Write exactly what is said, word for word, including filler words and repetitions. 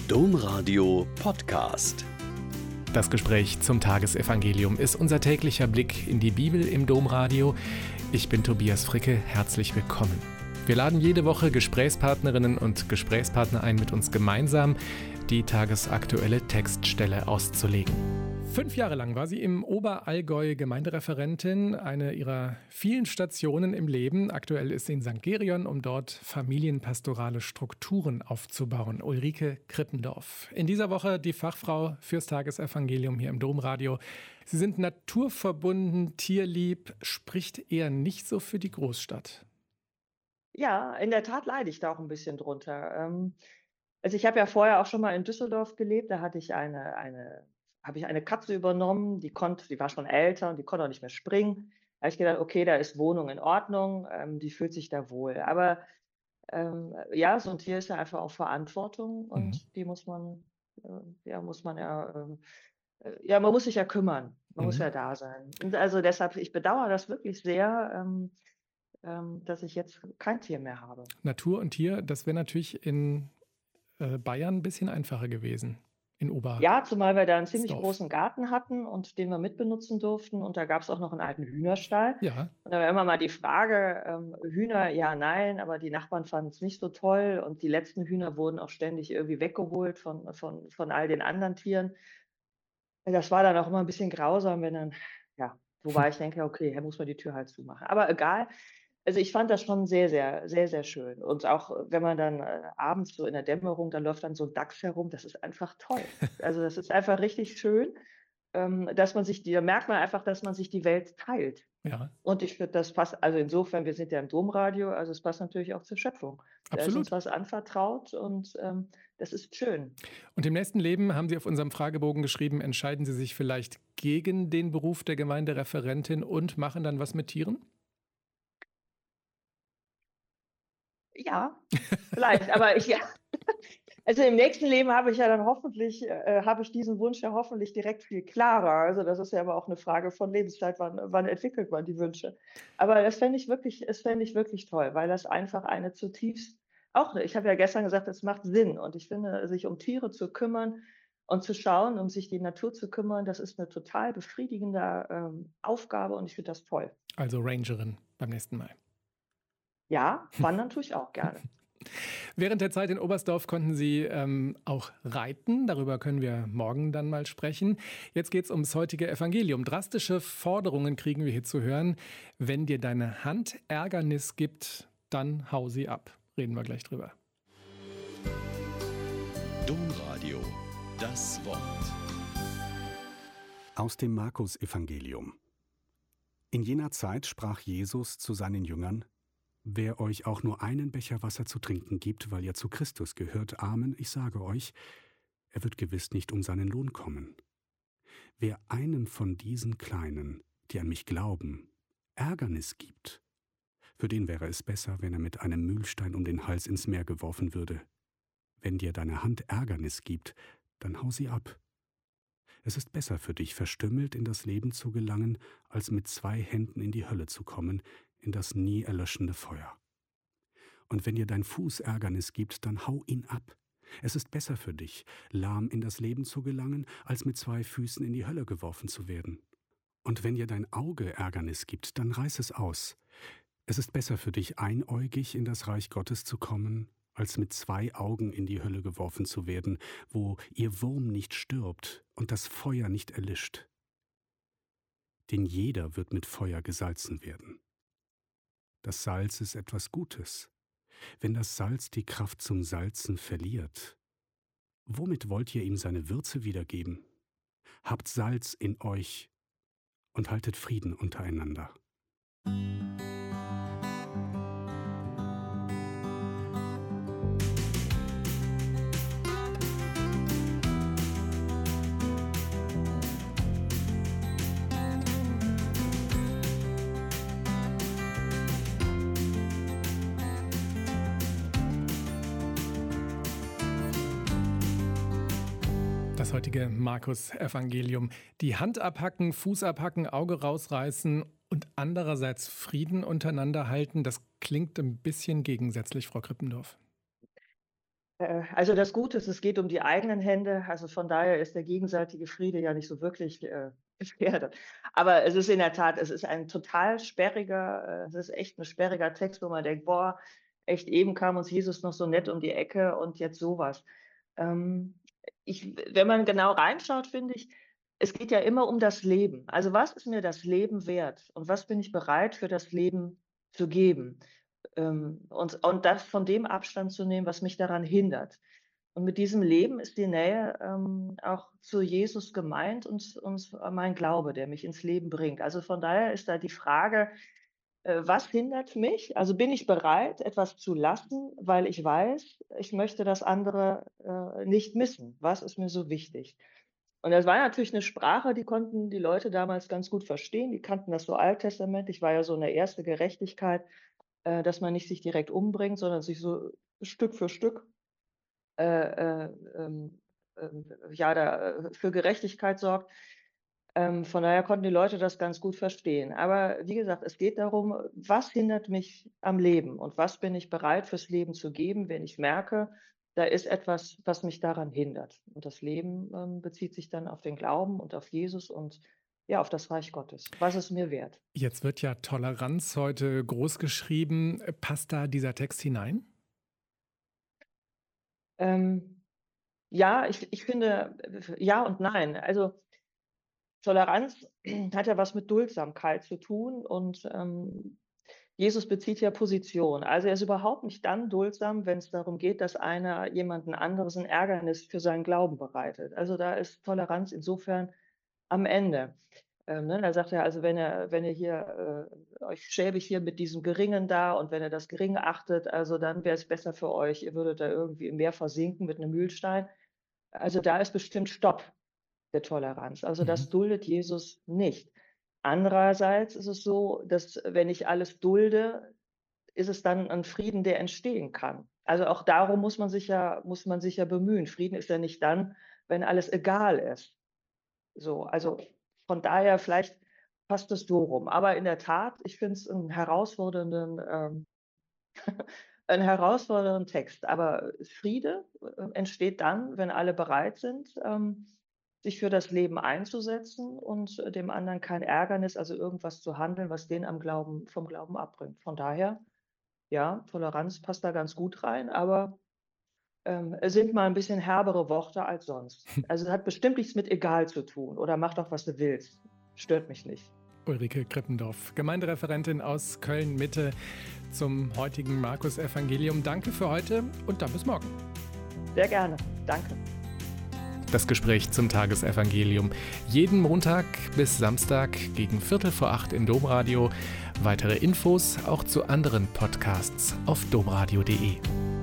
Domradio Podcast. Das Gespräch zum Tagesevangelium ist unser täglicher Blick in die Bibel im Domradio. Ich bin Tobias Fricke, herzlich willkommen. Wir laden jede Woche Gesprächspartnerinnen und Gesprächspartner ein, mit uns gemeinsam die tagesaktuelle Textstelle auszulegen. Fünf Jahre lang war sie im Oberallgäu Gemeindereferentin, eine ihrer vielen Stationen im Leben. Aktuell ist sie in Sankt Gerion, um dort familienpastorale Strukturen aufzubauen. Ulrike Krippendorf. In dieser Woche die Fachfrau fürs Tagesevangelium hier im Domradio. Sie sind naturverbunden, tierlieb, spricht eher nicht so für die Großstadt. Ja, in der Tat leide ich da auch ein bisschen drunter. Ähm, also, ich habe ja vorher auch schon mal in Düsseldorf gelebt. Da hatte ich eine eine habe ich eine Katze übernommen, die konnte die war schon älter und die konnte auch nicht mehr springen. Da habe ich gedacht: „Okay, da ist Wohnung in Ordnung, ähm, die fühlt sich da wohl.“ Aber, ähm, ja, so 'n Tier ist ja einfach auch Verantwortung Mhm. und die muss man äh, ja, muss man ja, ähm äh, ja, man muss sich ja kümmern. Man muss Mhm. ja da sein. Und also, deshalb ich bedauere das wirklich sehr, ähm, ähm, dass ich jetzt kein Tier mehr habe. Natur und Tier, das wäre natürlich in äh, Bayern ein bisschen einfacher gewesen, in Oberstdorf. Ja, zumal wir da 'n ziemlich großen Garten hatten und den wir mitbenutzen durften und da gab's auch noch 'n alten Hühnerstall. Ja, Und da war immer mal die Frage, ähm, Hühner, ja, nein, aber die Nachbarn fanden's nicht so toll und die letzten Hühner wurden auch ständig irgendwie weggeholt von von von all den anderen Tieren. Das war dann auch immer 'n bisschen grausam, wenn dann ja, wobei ich denke: „Okay, da muss man die Tür halt zumachen.“ Aber egal. Also, ich fand das schon sehr, sehr, sehr, sehr schön. Und auch, äh, wenn man dann, äh, abends so in der Dämmerung da läuft dann so 'n Dachs herum, das ist einfach toll. Also, das ist einfach richtig schön, ähm, dass man sich die da merkt man einfach, dass man sich die Welt teilt. ja, Und ich finde, das passt also, insofern, wir sind ja im Domradio, also, es passt natürlich auch zur Schöpfung. Da ist uns absolut. was anvertraut und, ähm, das ist schön. Und im nächsten Leben, haben Sie auf unserem Fragebogen geschrieben, entscheiden Sie sich vielleicht gegen den Beruf der Gemeindereferentin und machen dann was mit Tieren? Ja, vielleicht, aber ich ja also, im nächsten Leben habe ich ja dann hoffentlich äh, habe ich diesen Wunsch ja hoffentlich direkt viel klarer. Also, das ist ja aber auch 'ne Frage von Lebenszeit, wann wann entwickelt man die Wünsche? Aber das fände ich wirklich das fände ich wirklich toll, weil das einfach eine zutiefst auch ich habe ja gestern gesagt, es macht Sinn und ich finde, sich um Tiere zu kümmern und zu schauen, um sich die Natur zu kümmern, das ist 'ne total befriedigende, ähm, Aufgabe und ich finde das toll. Also Rangerin beim nächsten Mal. Ja, wandern tue ich auch gerne. Während der Zeit in Oberstdorf konnten Sie ähm, auch reiten. Darüber können wir morgen dann mal sprechen. Jetzt geht es ums heutige Evangelium. Drastische Forderungen kriegen wir hier zu hören. Wenn dir deine Hand Ärgernis gibt, dann hau sie ab. Reden wir gleich drüber. Domradio, das Wort. Aus dem Markus-Evangelium. In jener Zeit sprach Jesus zu seinen Jüngern: Wer euch auch nur einen Becher Wasser zu trinken gibt, weil ihr zu Christus gehört, Amen, ich sage euch, er wird gewiss nicht um seinen Lohn kommen. Wer einem von diesen Kleinen, die an mich glauben, Ärgernis gibt, für den wäre es besser, wenn er mit einem Mühlstein um den Hals ins Meer geworfen würde. Wenn dir deine Hand Ärgernis gibt, dann hau sie ab. Es ist besser für dich, verstümmelt in das Leben zu gelangen, als mit zwei Händen in die Hölle zu kommen, in das nie erlöschende Feuer. Und wenn dir dein Fuß Ärgernis gibt, dann hau ihn ab. Es ist besser für dich, lahm in das Leben zu gelangen, als mit zwei Füßen in die Hölle geworfen zu werden. Und wenn dir dein Auge Ärgernis gibt, dann reiß es aus. Es ist besser für dich, einäugig in das Reich Gottes zu kommen, als mit zwei Augen in die Hölle geworfen zu werden, wo ihr Wurm nicht stirbt und das Feuer nicht erlischt. Denn jeder wird mit Feuer gesalzen werden. Das Salz ist etwas Gutes. Wenn das Salz die Kraft zum Salzen verliert, womit wollt ihr ihm seine Würze wiedergeben? Habt Salz in euch und haltet Frieden untereinander. Das heutige Markus-Evangelium. Die Hand abhacken, Fuß abhacken, Auge rausreißen und andererseits Frieden untereinander halten, das klingt ein bisschen gegensätzlich, Frau Krippendorf. Äh, also das Gute ist, es geht um die eigenen Hände. Also von daher ist der gegenseitige Friede ja nicht so wirklich äh, gefährdet. Aber es ist in der Tat, es ist ein total sperriger, äh, es ist echt ein sperriger Text, wo man denkt, boah, echt eben kam uns Jesus noch so nett um die Ecke und jetzt sowas. Ähm, ich, wenn man genau reinschaut, finde ich, es geht ja immer um das Leben. Also was ist mir das Leben wert und was bin ich bereit für das Leben zu geben? Ähm, und und das von dem Abstand zu nehmen, was mich daran hindert. Und mit diesem Leben ist die Nähe, ähm, auch zu Jesus gemeint und und mein Glaube, der mich ins Leben bringt. Also, von daher ist da die Frage, äh, was hindert mich? Also, bin ich bereit, etwas zu lassen, weil ich weiß, ich möchte das andere, äh, nicht missen? Was ist mir so wichtig? Und das war natürlich eine Sprache, die konnten die Leute damals ganz gut verstehen. Die kannten das so alttestamentlich, war ja so eine erste Gerechtigkeit, äh, dass man nicht sich direkt umbringt, sondern sich so Stück für Stück, äh, äh, ähm, ähm, ja, da, äh, für Gerechtigkeit sorgt. Ähm, von daher konnten die Leute das ganz gut verstehen. Aber wie gesagt, es geht darum, was hindert mich am Leben und was bin ich bereit fürs Leben zu geben, wenn ich merke, da ist etwas, was mich daran hindert. Und das Leben, ähm, bezieht sich dann auf den Glauben und auf Jesus und ja, auf das Reich Gottes. Was ist mir wert? Jetzt wird ja Toleranz heute groß geschrieben. Passt da dieser Text hinein? Ähm, ja, ich ich finde, äh, ja und nein. Also, Toleranz hat ja was mit Duldsamkeit zu tun und, ähm, Jesus bezieht ja Position. Also, er ist überhaupt nicht dann duldsam, wenn es darum geht, dass einer jemanden anderes 'n Ärgernis für seinen Glauben bereitet. Also, da ist Toleranz insofern am Ende. Ähm, ne, da sagt er: „Also, wenn ihr wenn ihr hier, äh, euch schäbig hier mit diesem Geringen da und wenn ihr das gering achtet, also, dann wäre es besser für euch, ihr würdet da irgendwie im Meer versinken mit 'nem Mühlstein.“ Also, da ist bestimmt Stopp der Toleranz. Also, Mhm. das duldet Jesus nicht. Andererseits ist es so, dass, wenn ich alles dulde, ist es dann 'n Frieden, der entstehen kann. Also, auch darum muss man sich ja muss man sich ja bemühen. Frieden ist ja nicht dann, wenn alles egal ist. So, also, von daher vielleicht passt es so rum. Aber in der Tat, ich finde es 'n herausfordernden, ähm 'n herausfordernden Text. Aber Friede, äh, entsteht dann, wenn alle bereit sind, ähm, sich für das Leben einzusetzen und, äh, dem anderen kein Ärgernis, also irgendwas zu handeln, was den am Glauben vom Glauben abbringt. Von daher, ja, Toleranz passt da ganz gut rein, aber, ähm, es sind mal 'n bisschen herbere Worte als sonst. Also, hat bestimmt nichts mit egal zu tun oder mach doch, was du willst. Stört mich nicht. Ulrike Krippendorf, Gemeindereferentin aus Köln-Mitte zum heutigen Markus-Evangelium. Danke für heute und dann bis morgen. Sehr gerne. Danke. Das Gespräch zum Tagesevangelium. Jeden Montag bis Samstag gegen Viertel vor acht im Domradio. Weitere Infos auch zu anderen Podcasts auf domradio punkt de.